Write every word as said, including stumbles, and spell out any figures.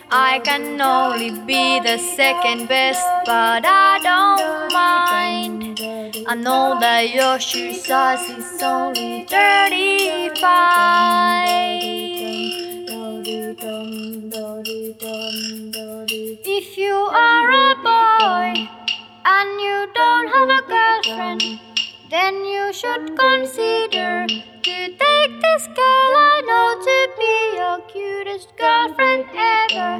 I can only be the second best, but I don't mind. I know that your shoe size is only thirty-five. If you are a boy and you don't have a girlfriend, then you should consider to take this girl I know to be your cutest girlfriend ever.